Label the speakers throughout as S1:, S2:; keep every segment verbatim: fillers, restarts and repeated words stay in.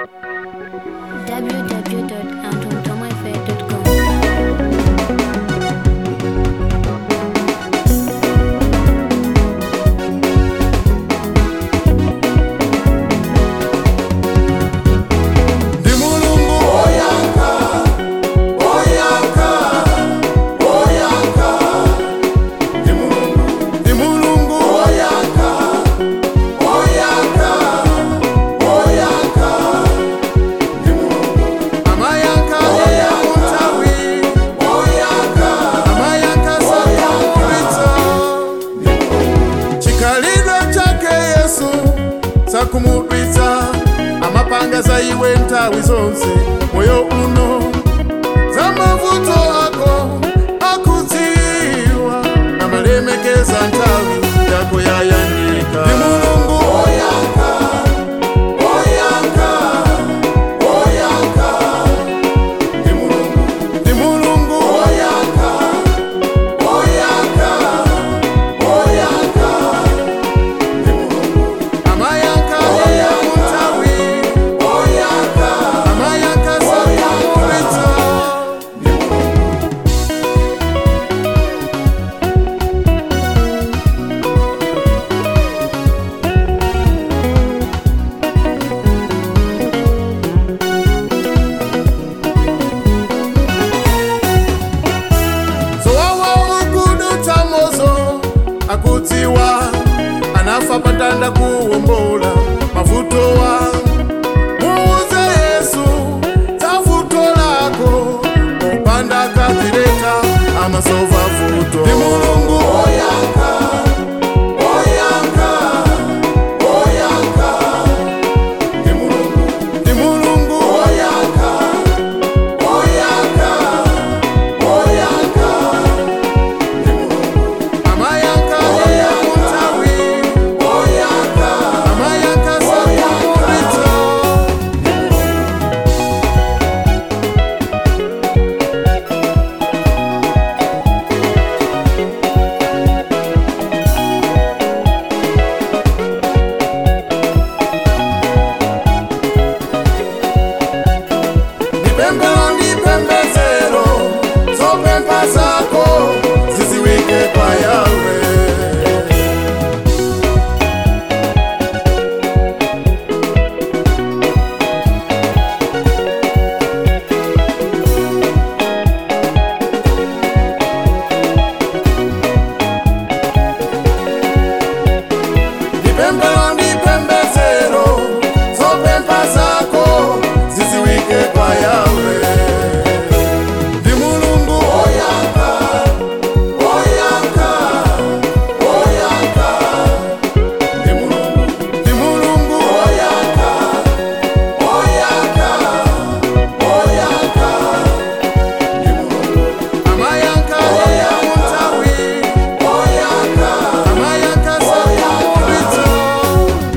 S1: w w w dot anton tomafe dot com.
S2: Kumupita amapanga za iwe ntawi zonse moyo uno za mavuto ako akutiwa na malemekeza ntawi yako yayandika ni Mulungu Oyanka Oyanka Oyanka ni Mulungu ni Mulungu Oyanka Oyanka Oyanka ni Mulungu Amayanka akutiwa anafa patanda kuombola mavutowa muuze Yesu tavuto lako upanda katireta amasova vuto ni Mulungu Oyanka Oyanka Oyanka ni Mulungu ni Mulungu Oyanka Oyanka Oyanka ni Mulungu Amayanka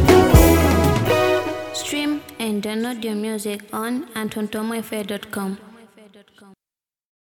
S1: Stream and download your music on anton tomafe dot com.